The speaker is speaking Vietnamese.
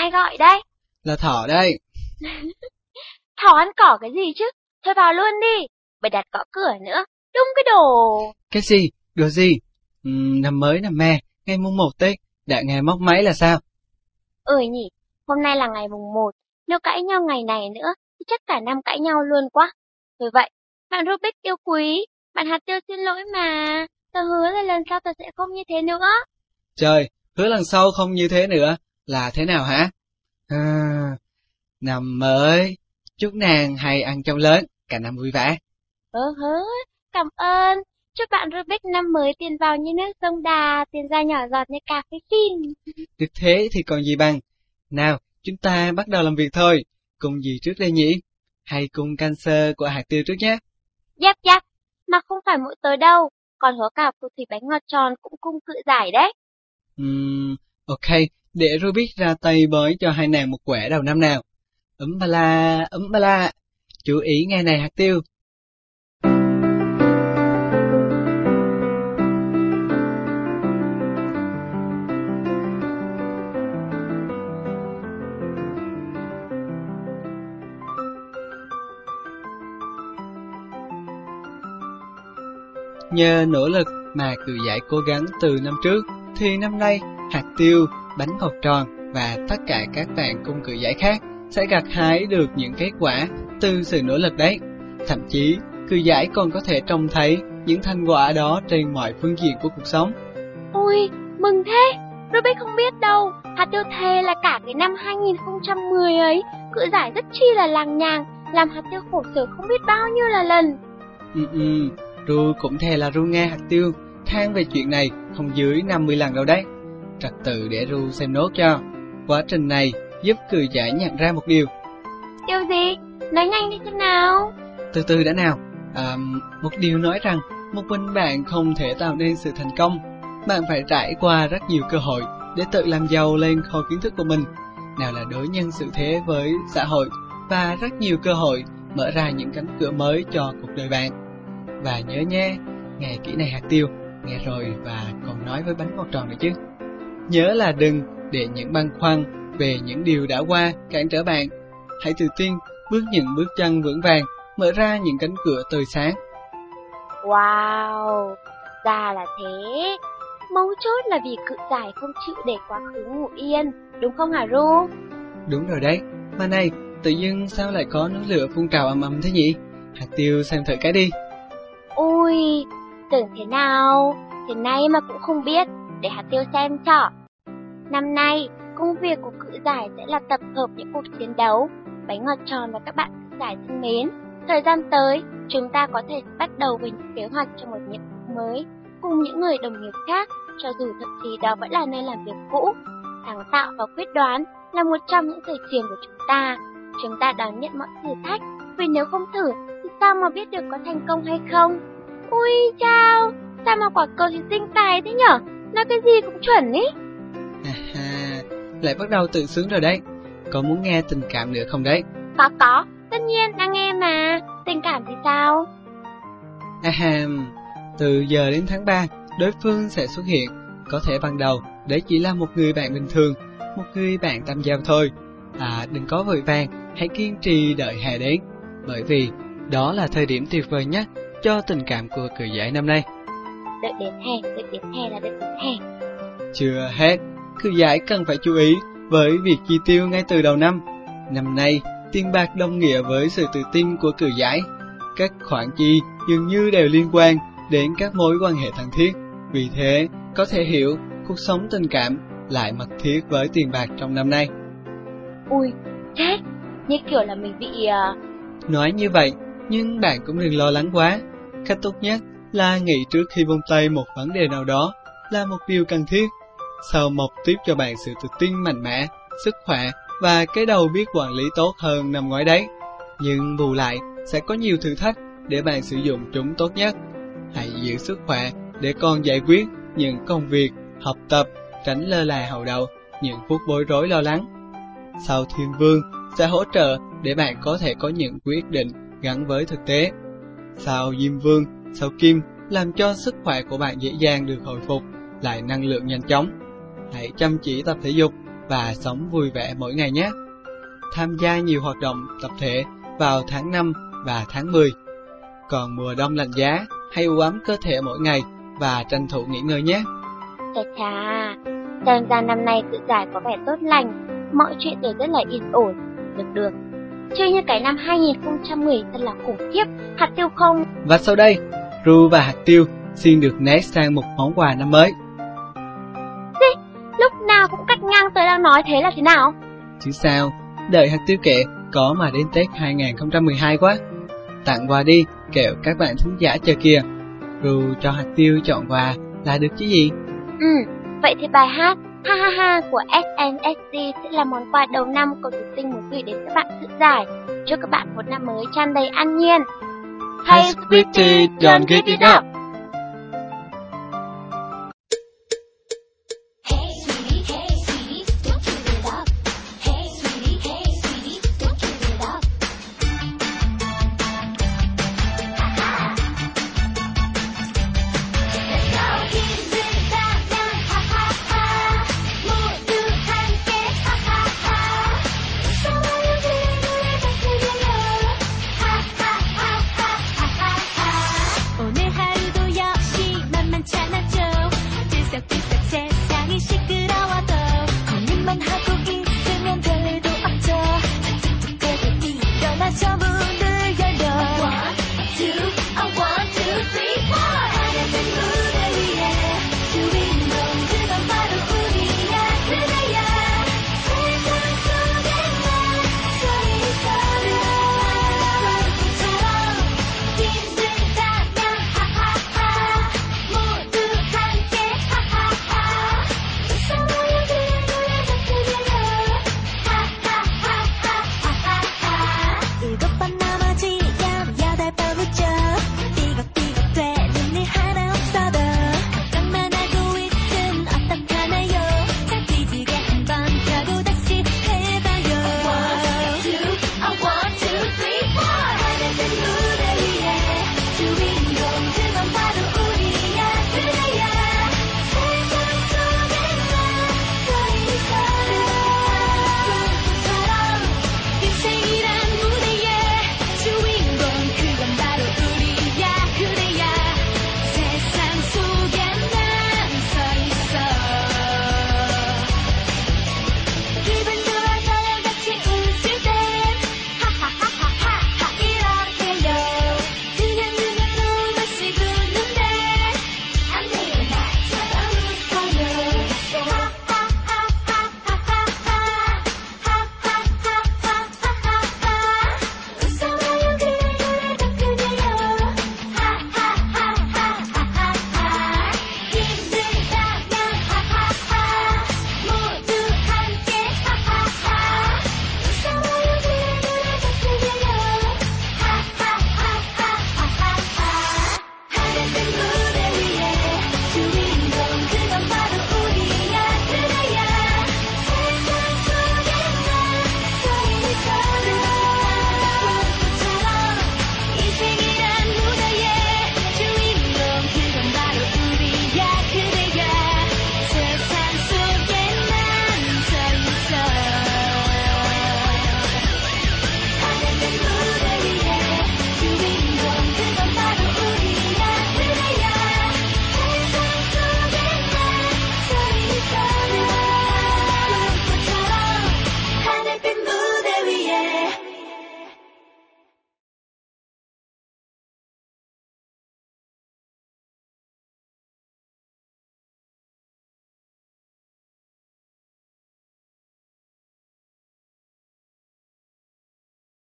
Ai gọi đây? Là Thỏ đây. Thỏ ăn cỏ cái gì chứ? Thôi vào luôn đi. Bày đặt gõ cửa nữa. Đúng cái đồ. Cái gì? Đồ gì? Năm mới năm me, ngày mùng 1 Tết, đã nghe móc máy là sao? Nhỉ, hôm nay là ngày mùng 1. Nếu cãi nhau ngày này nữa, thì chắc cả năm cãi nhau luôn quá. Thôi vậy, bạn Rubik yêu quý, bạn hạt tiêu xin lỗi mà. Tớ hứa là lần sau tớ sẽ không như thế nữa. Trời, hứa lần sau không như thế nữa, là thế nào hả? Năm mới, chúc nàng hay ăn trông lớn, cả năm vui vẻ. Cảm ơn. Chúc bạn Rubik năm mới tiền vào như nước sông Đà, tiền ra nhỏ giọt như cà phê phin. Được thế thì còn gì bằng. Nào, chúng ta bắt đầu làm việc thôi. Cùng gì trước đây nhỉ? Hay cùng cancer của hạt tiêu trước nhé? Yep, mà không phải mỗi tớ đâu, còn có cả phù thủy bánh ngọt tròn cũng cung cự giải đấy. Ok, để Rubik ra tay bới cho hai nàng một quẻ đầu năm nào. Ấm ba la. Chú ý nghe này hạt tiêu. Nhờ nỗ lực mà cự giải cố gắng từ năm trước, thì năm nay hạt tiêu, bánh ngọt tròn và tất cả các bạn cung cự giải khác sẽ gặt hái được những kết quả từ sự nỗ lực đấy. Thậm chí, cự giải còn có thể trông thấy những thành quả đó trên mọi phương diện của cuộc sống. Ui, mừng thế! Rubik không biết đâu, hạt tiêu thề là cả cái năm 2010 ấy, cự giải rất chi là lằng nhằng, làm hạt tiêu khổ sở không biết bao nhiêu là lần. Ru cũng thề là Ru nghe hạt tiêu than về chuyện này không dưới 50 lần đâu đấy. Trật tự để Ru xem nốt cho. Quá trình này giúp cự giải nhận ra một điều. Điều gì? Nói nhanh đi xem nào. Từ từ đã nào. Một điều nói rằng một mình bạn không thể tạo nên sự thành công. Bạn phải trải qua rất nhiều cơ hội để tự làm giàu lên kho kiến thức của mình. Nào là đối nhân xử thế với xã hội và rất nhiều cơ hội mở ra những cánh cửa mới cho cuộc đời bạn. Và nhớ nhé, nghe kỹ này hạt tiêu, nghe rồi và còn nói với bánh ngọt tròn nữa chứ. Nhớ là đừng để những băn khoăn về những điều đã qua cản trở bạn. Hãy tự tin bước những bước chân vững vàng, mở ra những cánh cửa tươi sáng. Wow, ra là thế. Mấu chốt là vì cự giải không chịu để quá khứ ngủ yên, đúng không hả Ru? Đúng rồi đấy, mà này, tự dưng sao lại có núi lửa phun trào ầm ầm thế nhỉ? Hạt tiêu xem thử cái đi. Ui, tưởng thế nào, thế này mà cũng không biết, để hạt tiêu xem cho. Năm nay, công việc của cự giải sẽ là tập hợp những cuộc chiến đấu, bánh ngọt tròn và các bạn cự giải thân mến. Thời gian tới, chúng ta có thể bắt đầu với những kế hoạch cho một nhiệm vụ mới, cùng những người đồng nghiệp khác, cho dù thậm chí đó vẫn là nơi làm việc cũ. Sáng tạo và quyết đoán là một trong những thời trường của chúng ta. Chúng ta đón nhận mọi thử thách, vì nếu không thử thì sao mà biết được có thành công hay không. Ui chao, sao mà quả cầu thì tinh tài thế nhở? Nói cái gì cũng chuẩn ý. Lại bắt đầu tự sướng rồi đấy. Có muốn nghe tình cảm nữa không đấy? Có, tất nhiên đang nghe mà. Tình cảm thì sao? Từ giờ đến tháng 3, đối phương sẽ xuất hiện. Có thể ban đầu, đấy chỉ là một người bạn bình thường, một người bạn tâm giao thôi. Đừng có vội vàng, hãy kiên trì đợi hè đến. Bởi vì đó là thời điểm tuyệt vời nhất cho tình cảm của cự giải năm nay. Đợi đến hè là đợi đến hè. Chưa hết, cự giải cần phải chú ý với việc chi tiêu ngay từ đầu năm. Năm nay, tiền bạc đồng nghĩa với sự tự tin của cự giải. Các khoản chi dường như đều liên quan đến các mối quan hệ thân thiết. Vì thế, có thể hiểu cuộc sống tình cảm lại mật thiết với tiền bạc trong năm nay. Ui, chết, như kiểu là mình bị... Nói như vậy, nhưng bạn cũng đừng lo lắng quá. Cách tốt nhất là nghĩ trước khi vung tay một vấn đề nào đó là một điều cần thiết. Sau mọc tiếp cho bạn sự tự tin mạnh mẽ, sức khỏe và cái đầu biết quản lý tốt hơn năm ngoái đấy. Nhưng bù lại sẽ có nhiều thử thách để bạn sử dụng chúng tốt nhất. Hãy giữ sức khỏe để còn giải quyết những công việc, học tập, tránh lơ là hậu đậu những phút bối rối lo lắng. Sao Thiên Vương sẽ hỗ trợ để bạn có thể có những quyết định gắn với thực tế. Sao Diêm Vương, sao Kim làm cho sức khỏe của bạn dễ dàng được hồi phục, lại năng lượng nhanh chóng. Hãy chăm chỉ tập thể dục, và sống vui vẻ mỗi ngày nhé. Tham gia nhiều hoạt động tập thể vào tháng 5 và tháng 10. Còn mùa đông lạnh giá, hãy ủ ấm cơ thể mỗi ngày và tranh thủ nghỉ ngơi nhé. Chà, xem ra năm nay tự giải có vẻ tốt lành, mọi chuyện đều rất là yên ổn, được. Chứ như cái năm 2010 thật là khủng khiếp, hạt tiêu không. Và sau đây, Ru và hạt tiêu xin được né sang một món quà năm mới. Gì? Lúc nào cũng cắt ngang tới đang nói thế là thế nào? Chứ sao, đợi hạt tiêu kệ, có mà đến Tết 2012 quá. Tặng quà đi, kẹo các bạn thính giả chờ kìa. Ru cho hạt tiêu chọn quà là được chứ gì? Vậy thì bài hát Ha Ha Ha của SNSD sẽ là món quà đầu năm cậu Thủy Tinh muốn gửi đến các bạn dự giải. Chúc các bạn một năm mới tràn đầy an nhiên. Hey Squidty, don't give it up!